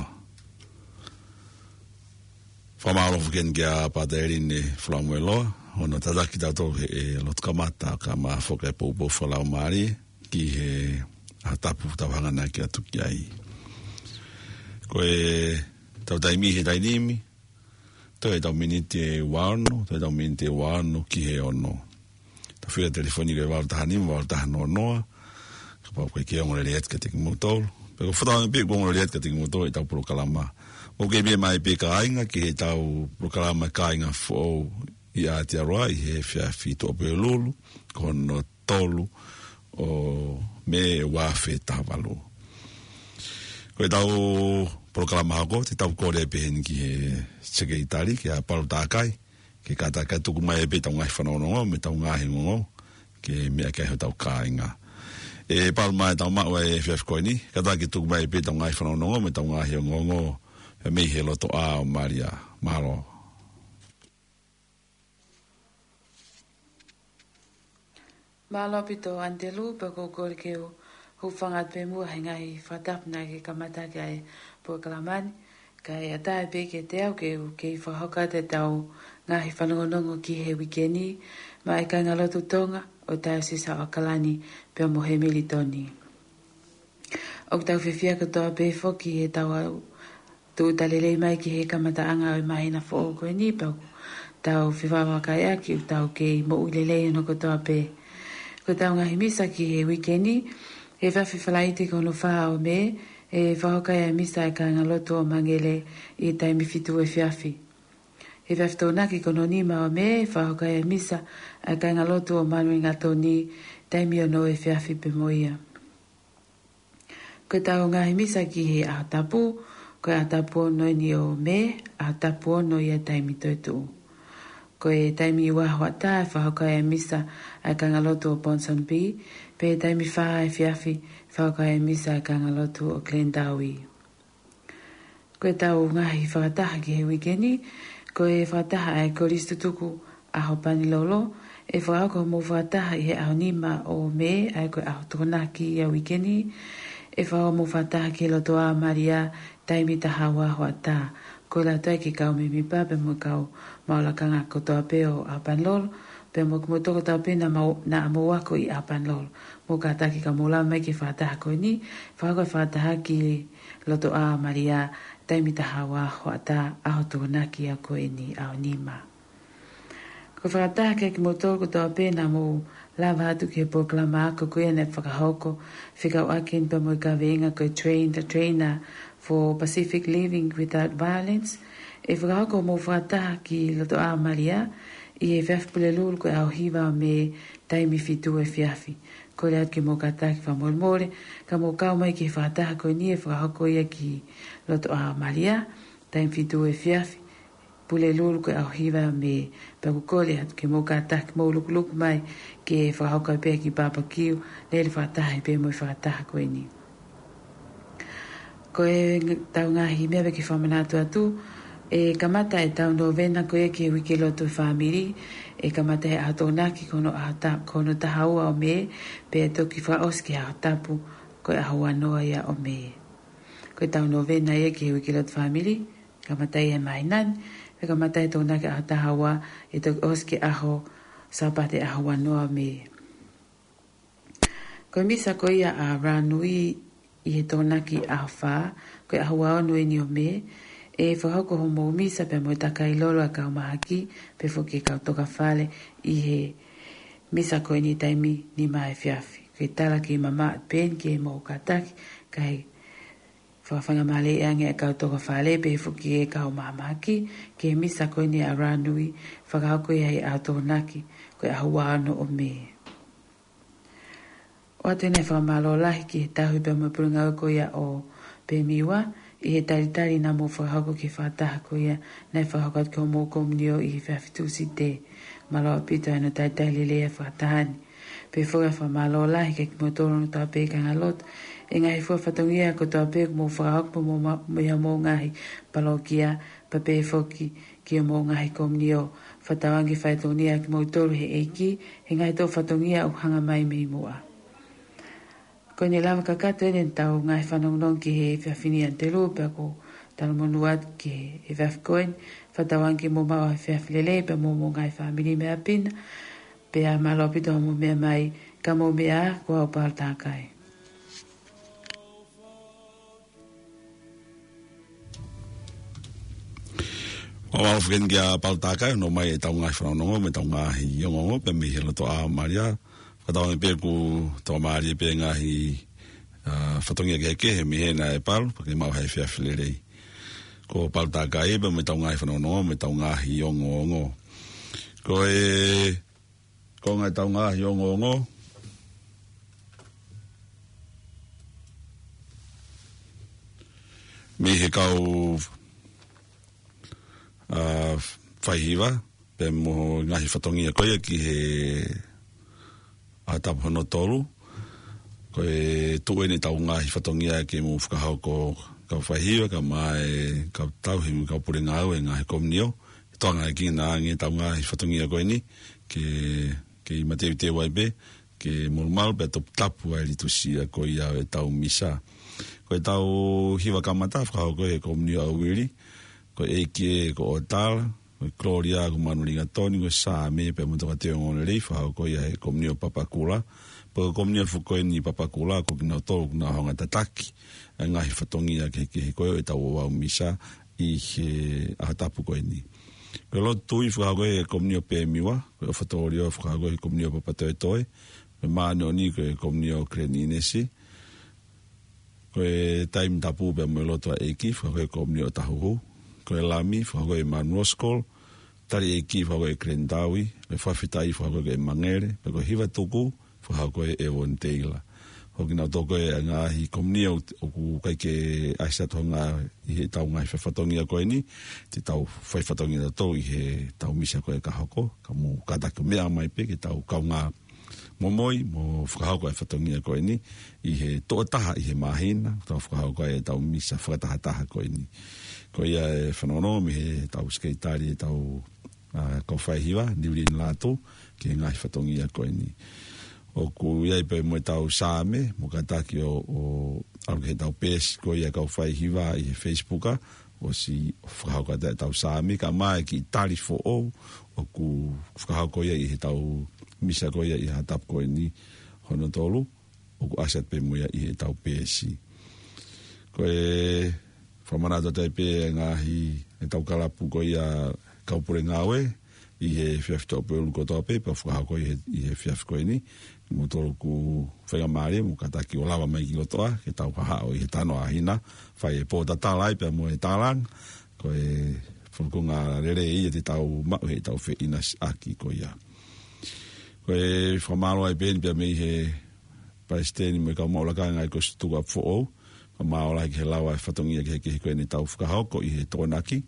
Whamalofu ken kia pāteri ne whalamue loa, ono tataki tato e lotu kamata ka maa whoka e poupo whalau maari, ki he hatapu tawhangana ki atuki ai. Koe tau taimi he tainimi, to e tau miniti e wano, to e tau miniti e wano ki he ono. Ta whia telefoni koe wau tahanima, wau tahano noa, ka pau koe kia ngore reet ka tiki mutolu. Peko whatau pe ko ngore reet ka tiki mutolu e tau puro kalama. O ke bia mai pe ka ainga ki he tau puro kalama ka ainga fo i Aotearoa, i he whia whito ope lulu, kono tolu o me wafe tahavalu. Koe tau proklama hako, te tau kore e pehen ki he tseke itali, ki a paru tākai, ki kata kai tuku mai e pe tau ngahi whanonongo, me tau ngahi ngongo, ki mea kai ho tau ka inga. E paru mai tau maua e whiaf koe ni, kata ki tuku mai e pe tau ngahi whanonongo, me tau ngahi ngongo, e mei he loto a o Maria, mahalo. Mahalo pito antelu, pako kore keo, hu whangat pe mua he ngai whatapna ke kamata ke ai po kalamani, ka e atai pe ke te au ke u ke i whahoka te tau ngahi whanongonongo ki he wikeni, ma e kai ngalotu tonga o tau sisa o kalani pe mo he militoni. O tau whiwhia katoa pe whoki he tau au, tu talelei mai ki he kamata anga o mahina fo o koe ni pau, tau whiwawa kai aki u tau ke mo ulelei no katoa pe. Ko tau ngahi misa ki he wikeni, e whawhi whalaiti kono wha o me, e whahokai a misa e ka ngaloto o mangele i taimi fitu e whiawhi. E whawhi tōnaki kono nima o me, e whahokai a misa e ka ngaloto o manu i ngato ni taimi o no e whiawhi pe moia. Ko tau ngahi misa ki he ahatapu, ko e ahatapu o noi ni o me, ahatapu o noi e taimi toitu. Ko e taimi i wahuata e whahokai a misa e ka ngaloto o Ponsonby, pe taimi wha e whiawhi whaokai e misa e ka ngalotu o Glendowie. Ko e tau ngahi whakataha ki he wikeni, ko e whakataha e koristu tuku aho pani lolo, e whaoko mo whakataha i he aho nima o me, ai ko e aho tukonaki i a wikeni, e whao mo whakataha ki loto a Maria taimi taha wahua ta, ko la toi ki kau mimi pa pe mo kau maolakanga kotoa peo a pani lolo, pe mo kumotoko tau pe na amo wako i a pani lolo. Mo ka taki ka mola mai ki whataha koe ni, whako e whataha ki loto a Maria, taimi taha wa hoata aho tukonaki a koe ni ao nima. Ko whataha ke ki motoko toa pena mo lava hatu ki he proklama ako koe ne whakahoko, whikau akin pa mo i ka veinga koe train the trainer for Pacific Living Without Violence, e whakahoko mo whataha ki loto a Maria, i e whafpule lulu koe au hiwa me taimi fitu e whiawhi. Ko le ki mo kataki wha molmore, ka mo kau mai ki whataha koe ni e whakahoko ia ki loto a Maria, taimi fitu e whiawhi, pule lulu koe au hiwa me paku kore atu ki mo kataki mo lukuluk mai ki e whakahoko pe ki papa kiu, le le whataha i pe mo i whataha koe ni. Ko e tau ngahi mewe ki whamanatu atu, e kamata e tau novena koe ki wiki loto whamiri, e kamata e atonaki kono ahata kono tahaua o me, pe e toki wha oski ahatapu koe ahua noa ia o me. Koe tau novena e ki wiki loto whamiri, kamata e mainan, pe kamata e tonaki ahatahaua e toki oski aho sapate ahua noa me. Koe misa koe ia a ranui i he tonaki ahawha, koe ahua o nui ni o me, e whahoko ho mou misa pe mo taka i lolo a kau mahaki pe whoki kau toka whale i he misa koe ni taimi ni mai whiawhi. Koe tala ki mama pen ki e mou kataki kai whawhanga male e ange a kau toka whale pe whoki e kau mahamaki ki e misa koe ni a ranui whakahoko i hei a tonaki koe a huano o me. O atu nei whamalo lahi ki he tahui pe mo purunga oko ia o pe miwa, i he taritari na mo whahako ki whataha ko ia, nei whahako at ko mō komunio i he whawhitusi te maloa pito anu taritari lea whatahani. Pe whuka whamalo lahi ke ki mo toro no toa pēka ngalot, e ngahi fua whatongia ko toa pēka mo whahako mo ia mō ngahi palo kia, pa pē whoki ki o mō ngahi komunio, whatawangi whaitonia ki mo toro he eiki, he ngahi tō whatongia o hanga mai mei mua. Ko ni lava kakato ene tau ngai whanongnong ki he whiawhini an te lupa ko tala monuat ki he whiawhkoen. Whatawangi mo mawa he whiawhilele pe mo mo ngai whamini mea pina. Pe a malopito mo mea mai ka mo mea kua o pāl tākai. O wala whaken kia pāl tākai no mai e tau ngai whanongongo me tau ngahi iongongo pe me he loto a Maria. Whatawangi pe ku tau Maria pe ngahi whatongia ke ke he mihe na e pāl pa ke mau hei whiawhilele. Ko pāl tākai pe me tau ngai whanongongo me tau ngahi iongongo. Ko e ko ngai tau ngahi iongongo me he kau uh, whaihiwa pe mo ngahi whatongia koia ki he atapu hono tolu ko e tuene tau ngahi whatongia ke mo whakahau ko kau whaihiwa ka mai kau tauhimu kau pure ngau e ngahi komnio toanga ki na ngi tau ngahi whatongia koe ni ke ke mateu te waibe ke mulmal pe top tapu ai litusia ko ia e tau misa ko e tau hiwa kamata whakahau ko e komnio au wiri ko e ke ko o tala ko Gloria ko manulinga toni ko sa me pe mo toka te ngone rei whakahau ko ia e komnio papakula po komnio fuko ni papakula ko kina tolu na honga tataki ngahi whatongia ke ke ko e tau au misa i he ahatapu ko ni ko lo tui whakahau ko e komnio pe miwa ko o whatorio whakahau ko e komnio papatoe toe pe maano ni ko e komnio kreninesi ko e taim tapu pe mo loto a eki whakahau e komnio tahuhu ko e lami whakahau e manuoskol tari eki whakahau e krendawi pe whawhitai whakahau e mangere pe ko hiwa tuku whakahau e Ewan Taylor hoki nau toko e ngahi komnia o ku kai ke aisat ho ngā i he tau ngahi whawhatongia koe ni te tau whaiwhatongia na tau i he tau misa koe ka hoko ka mo kataka mea mai pe ke tau kau ngā momoi mo whakahau koe whatongia koe ni i he toataha i he mahina tau whakahau koe e tau misa whakatahataha koe ni koe ia e whanono mi he tau skeitari e tau uh, kau whaihiwa niuri in lato ke ngahi whatongia koe ni o ku iai pe mo tau same mo kataki o o au ke tau pes ko ia kau fai hiwa i Facebooka o si whakahau ka tau same ka mai ki tari fo o o ku whakahau ko ia i he tau misa ko ia i hatap ko ni hono tolu o ku asat pe mo ia i he tau pesi ko e whamanata tai pe ngahi e tau kalapu ko ia kau pure ngawe i he whiawhito pe ulu kotoa pe pa whakahau ko i he whiawh ko ni mo tolu ku whenga maare mo kataki o lawa mai ki lotoa ke tau kaha o i he tano ahina whai e pōta tālai pe mo e tālang ko e whakunga rere i e te tau mau he tau wheina aki ko ia ko e whamalo ai pēni pe mei he paisteni mo e kau maulaka ngai ko situka fo o whamalo ai ki he lawa e whatongia ki he ki he koe ni tau whakahau ko i he tōnaki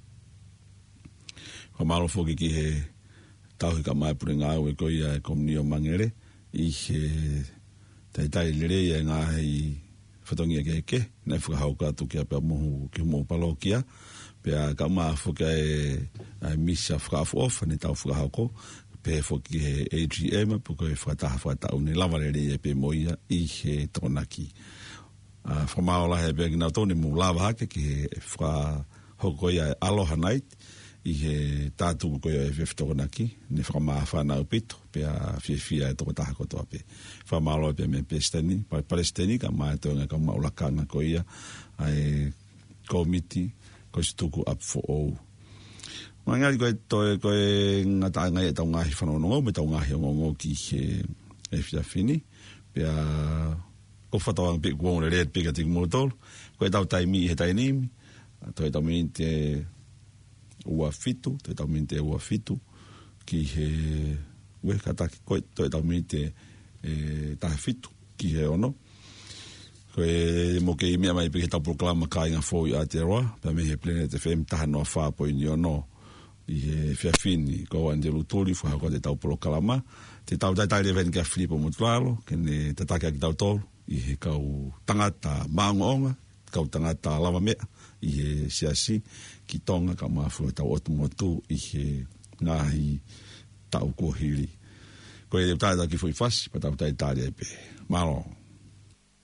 whamalo fōki ki he tau hika mai pure ngā ue ko ia e komnio mangere i he taitai lere ia ngā hei whatongia ke ke nei whakahau kātu kia pia mohu ki mo palokia pia ka maa whuka e misa whakafu ofa ni tau whakahau ko pe whuki he A G M puko e whakataha whakatau ni lawarere ia pe moia i he tonaki whamaola he pia kina tōni mu lava hake ki he whakahoko ia aloha night i he tātuku koe e whiwhitonaki, ne whakamaa whanau pito, pia whiwhia e toko taha kotoa pe. Whamalo pia me Palestini, Palestini, ka mai toenga ka maulakanga ko ia, ai komiti, ko situku up for all. Mai ngari koe toe koe ngata ngai e tau ngahi whanonongo, me tau ngahi ongongo ki he e whiawhini, pia ko whatawang pe kuonga rea pika tiku motol, koe tau taimi i he tainimi, toi tau mini te ua fitu, toi tau mini te ua fitu, ki he ue kataki koe, toi tau mini te e, tahe fitu, ki he ono. Koe mo ke i mea mai peke tau proklama ka inga fōi a te roa, pia me he Planet F M taha noa whāpo i ni ono, i he whiawhini, ko Angelo Tuli, whahako te tau proklama, te tau taitai rewen kia Filipo Mutualo, kene te take ki tau tolu, i he kau tangata maonga, kau tangata lava mea, i he siasi, ki tonga ka mafu tau otu motu, i he ngahi tau kuhiri. Koe te taitai ki fui fasi, pa tau taitai e pe. Malo.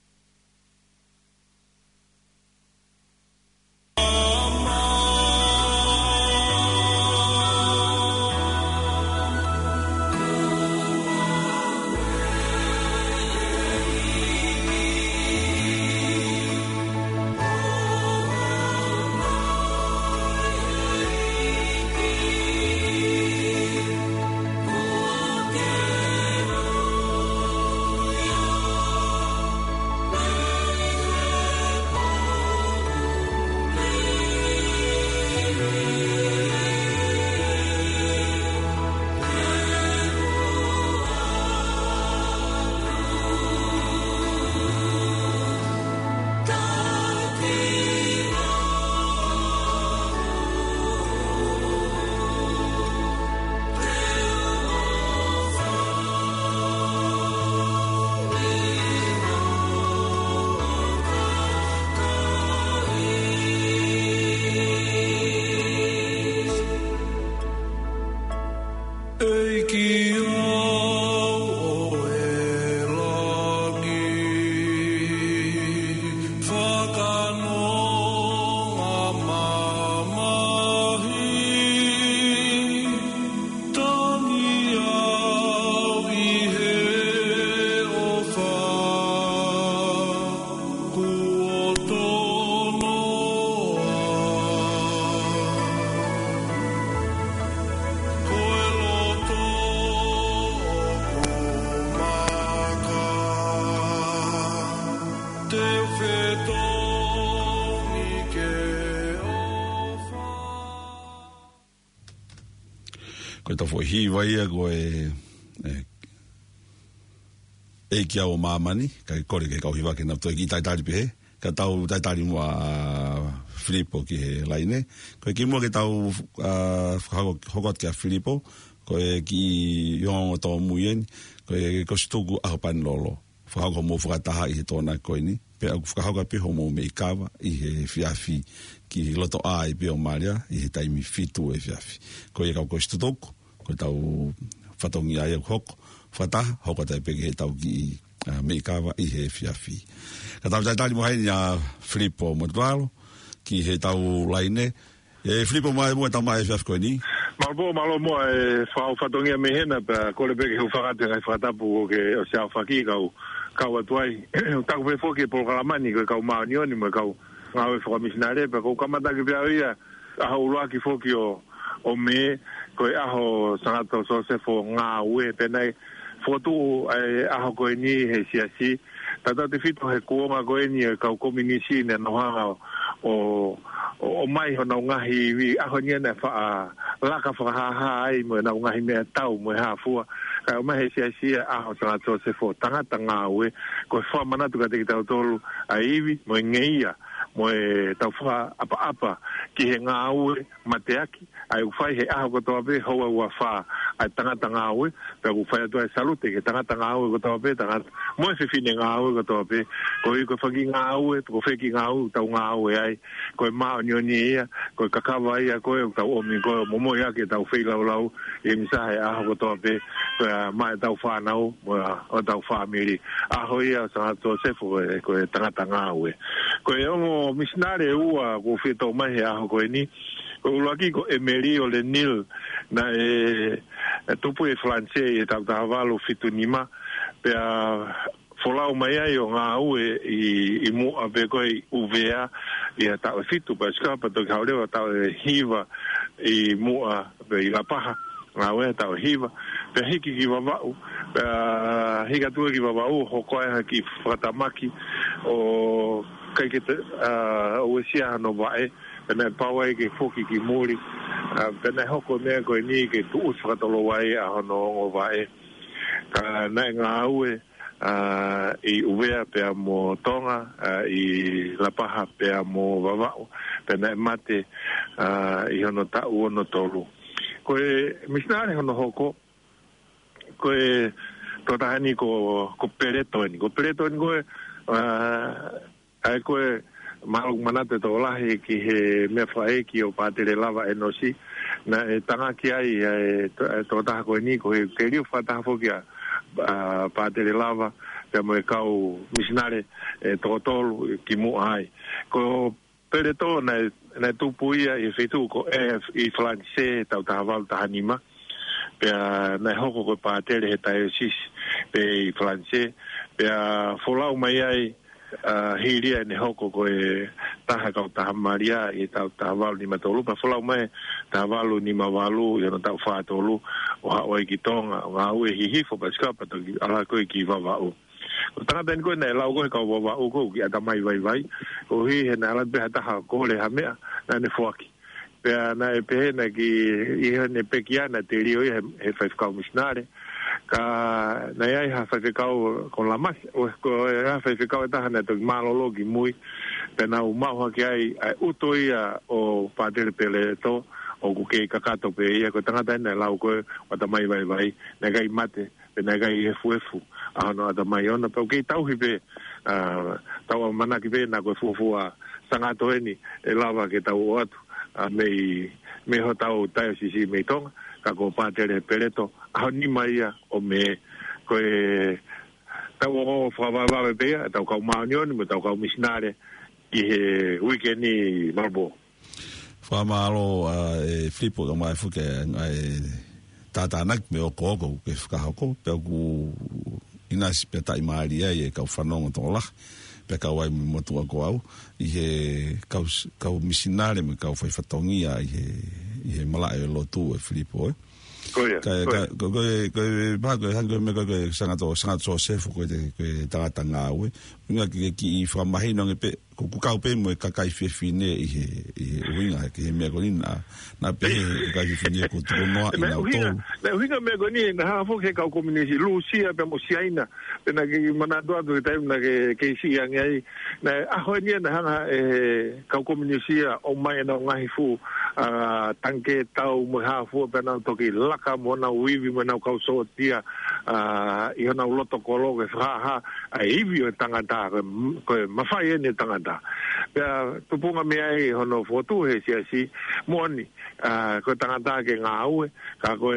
Ko ta fo hi vai ko e e kia o mamani ka kore ke ka hi va ke na to ki tai tali pe ka tau tai tali mo Filipo ki he laine ko ki mo ke tau ho hokot ke Filipo ko e ki yo to muyen ko e ko stugu a pan lolo fa ko mo fa ta i to na ko ni pe a fa ka pe ho mo me kava i he fiafi ki loto ai pe o maria i he taimi fitu e fiafi ko e ka ko stutok ko tau fatongi ai hok fata hoko tai pe ke tau ki me kava i he fiafi ka tau tai tali mo hai ya Filipo mo twalo ki he tau laine e Filipo mai mo tau mai fiafi ko ni Malbo malo mo e fa fatongi me hena pa ko le pe ke fa ta fa ta pu ke o sa fa ki ka ka wa tuai ta ko fo ke programani ko ka ma ni ni mo ka nga we fo missionare pa ko kamata ke bia ia a ho lo ki fo ki o o me ko a ho sangato so se fo nga we pe nai fo tu a ho ko ni he si asi ta ta te fito he ko ma ko ni ka ko minisi ne no ha o o mai ho na nga hi wi a ho ni na fa la ka fa ha ha ai mo na nga hi me tau mo ha fu ka ma he si asi a ho sangato se fo tanga tanga we ko fa mana tu ka te ta tolu ai wi mo ngeia mo e tau wha apa apa ki he ngā aue mateaki ai u whai he aho kotoa pe hoa ua wha ai tangata ngā aue pe u whai atua e salute ke tangata ngā aue kotoa pe tangata mo e whiwhine ngā aue kotoa pe ko i ko whaki ngā aue ko wheki ngā aue tau ngā aue ai ko e mao nioni ia ko e kakawa ia ko e tau omi ko e momo ia ke tau whi lau lau e misa he aho kotoa pe ko e mai tau whanau mo o tau whamiri aho ia sa ato sefo ko e tangata ngā aue ko e ongo missionare ua ko fito mai a ko ni ko laki ko Emery o le nil na e tupu e francais e tau tavalo fito nima pe a folau mai ai o nga ue i i mo ave ko i uvea i ta fito pa ska pa to ka le ta hiva i mo a i la paha nga ue ta hiva pe hiki ki va pe hika tu ki va o ko ai ki fatamaki o kai ke uh o sia no vai na pawe ke foki ki muri na hoko me ko ni ke tu usra to lo vai a no vai ka na nga ue uh i uvea pe mo tonga i la paha pe mo vava pe na mate uh i no ta u no tolu ko e misnare no hoko ko e to ta ni ko ko pereto ni ko pereto ni ko uh ai koe malu manate to lahi ki he me fae ki o patere lava enosi na e tanga ki ai e to ta ko ni ko ke riu fata fo ki a patere lava pe mo e kau missionare e to tolu ki mu ai ko pere to na na tu puia e fetu ko e i francais ta ta val ta anima pe na hoko ko patere he ta sis pe i francais pe folau mai ai uh hiria ne hoko ko e taha ka taha maria e ta taha ni matolu pa fola mai taha ni mavalu e no ta fa tolu o ha o ki tonga nga u hi hi fo pa ska pa to ala ko ki va va o ta ben ko ne la ko ka va va o ko ki ata mai vai vai o hi he na la be ta ha ko le ha me na ne foki pe na e pe na ki i ne pe ki ana te rio e fa ka misnare ka na ia ha fa ka con la mas o ko ha fa ka ta na to malo logi muy pena u ma ho ki ai utoia o padre pele to o ku ke ka ka to pe ia ko tanga na la ko o ta mai vai vai na ga mate na ga i fu fu a no ta mai ona pe ke tau hi pe a tau mana ki pe na ko fu fu a sanga to ni e lava ke tau atu a me me ho tau tai si si me tonga ka ko padre pele to a ni mai o me ko e tau o fa va va be tau ka ma ni me tau ka missionare i he weekend ni malbo fa malo e flipo do mai fu ke ai tata nak me o ko ko ke ka ko pe ku inas pe tai maria e ka fa no to la pe ka wai mo to ko au i he ka ka missionare me ka fa fatongia i he i he mala e lo tu e flipo e Koia. Ka ko ko ko ba ko han ko me ko sanga to sanga to se fu ko de ko tanga tanga we. Nga ki ki fra mahino nge ko ku ka pe mo ka kai fe fine i i winga ki me ko na na pe ka ki fine ko to no ina to. Na winga me ko ni na ha fu ke ka komunisi Lucia pe mo siaina. Pe na ki mana do do tai na ke ke si yang ai na a ho ni na ha e ka komunisi o mai na ngai fu a tanke tau mo ha fu pe na to ki laka mo na wivi mo na ka so tia a i na loto kolo ke ha ha a ivi o tangata ko mafai ni tangata ya tupunga me ai hono foto he si si moni a ko tangata ke ngau ka ko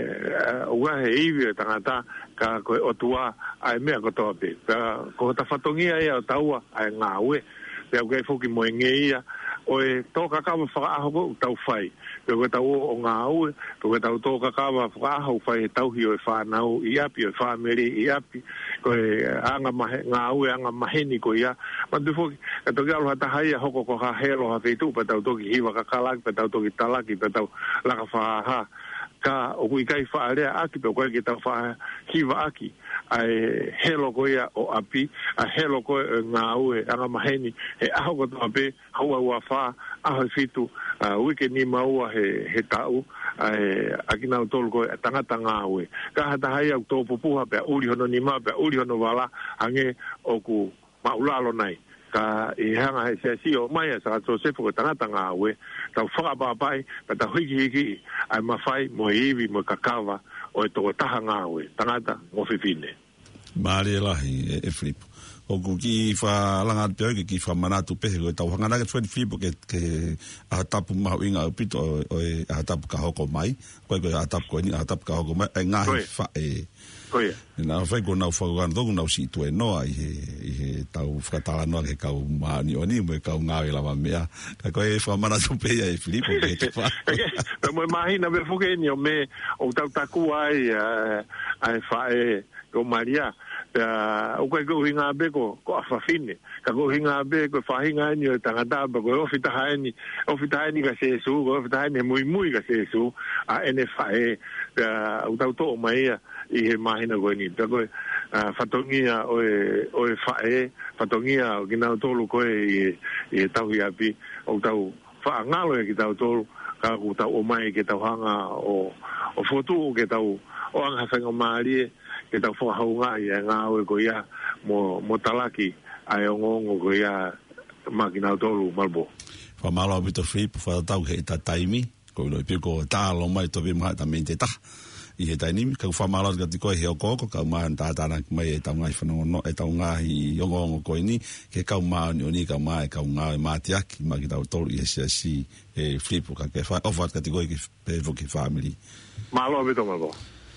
wa he ivi tangata ka ko otua ai me ko tope ko ta fatongia ia taua ai ngau pe ko foki mo ngeia oe toka ka fa ho tau fai pe ko tau o ngau pe ko tau toka ka fa ho fai tau hi o fa nau ia pi o family ia pi ko anga ma ngau anga maheni ko ia ma du fo ka to galo hata hai ho ko ha helo ha feitu pe tau toki hiwa ka kala pe tau toki talaki pe tau la ka fa ha ka o kui kai fa ale aki pe ko ki tau fa hiwa aki ai helo ko ia o api a helo ko ngau e anga maheni e aho ko tape hawa wa fa aho fitu wiki ni maua he he tau ai akina tol ko tanga tanga we ka hata hai au to pupuha pe uri hono ni ma pe uri hono wala ange o ku maulalo nai ka e hanga he se si o mai sa to se fo tanga tanga we ta fa ba bai pa ta hiki hiki ai mafai mo ivi mo kakava o to tahanga we tangata mo fifine mari la e, e flip o ku ki fa langa pe ki fa manatu pe ko ta hanga na ke flip ke ke a tapu ma winga pito o a tapu ka hoko mai ko ko a tapu ko ni a tapu ka hoko mai nga fa e ko ia na fa ko na fa ko ndo na si tu e no ai e tau fa ta no ke ka ma ni oni mo ka nga e la ma mea ka ko e fa manatu pe e flip ke fa mo imagina me fu ke ni o me o tau taku ai ai fa e ko Maria o ko ko hinga be ko ko afafine ka ko hinga be ko fa hinga ni tanga da ko ofita haini ofita haini ka se su ko ofita haini muy muy ka se su a N F A o tau to mai i he mahina ko ni ko fatongia o o fa e fatongia o kina to lu ko e e tau ia pi o tau fa ngalo e ki tau to ka ku tau o mai ke tau hanga o o foto ke tau o anga fa ngomali ke tau fo haunga ia nga o ko ia mo mo talaki ai ngongo ko ia makina tolu malbo fa malo bito flip fa tau he ta taimi ko lo pe ko ta lo mai to be ma ta mente ta i he taimi ka fa malo ga ti ko he ko ko ka ma ta ta na mai ta ngai fa no no e ta nga i ngongo ko ni ke ka ma ni ka ma ka nga ma ti aki makina tolu i se si e flip ka ke fa o fa ka ti ko ki pe vo ki family malo bito malbo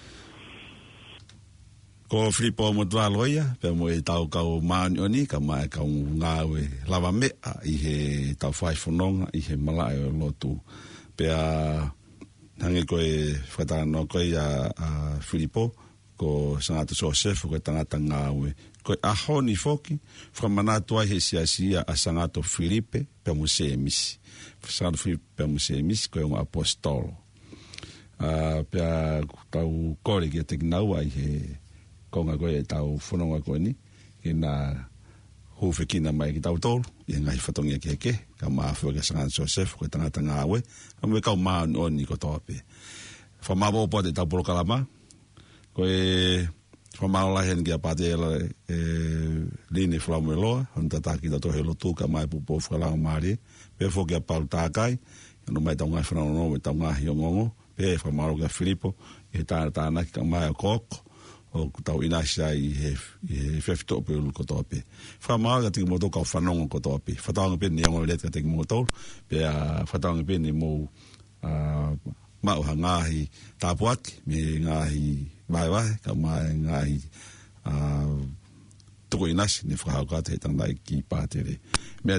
ko flipo mo twa loia pe mo e tau ka o man oni ka mai ka nga we lava me i he tau fai fononga i he mala e lotu pe a hange ko e fata no ko ia a flipo ko sanga so chef ko tanga tanga we ko a honi foki fra mana to he sia sia a sanga to Filipe pe mo se mis sanga Filipe pe mo se mis ko un apostol a pe a tau ko le ke teknau ai he konga koe e tau whanonga koe ni, ke nā huwhi kina mai ki tau tōru, i ngai whatongia ke ke, ka maa whiwa ke sangan Joseph, koe tangata ngā we, ka mwe kau maa ni ko tōpe. Whamabo po te tau polo kalama, koe whamao lahen ki a pate e la e line whalau loa, hon tataki tato he lotu ka mai pupo whalau maari, pe fo ki a pau tākai, anu mai tau ngai whanau no, me tau ngai hiongongo, pe whamaro ki a Filipo, i he tāna tāna ki ka mai a koko, o tau ina sia i he he fefto pe ko tope fa ma ga ti mo to ka fa no ko tope fa ta pe ni ngo let ka ti mo to pe a fa ta pe ni mo a ma o hanga hi ta puat me nga hi vai vai ka ma nga hi a to ina ni fra ka te tang lai ki pa te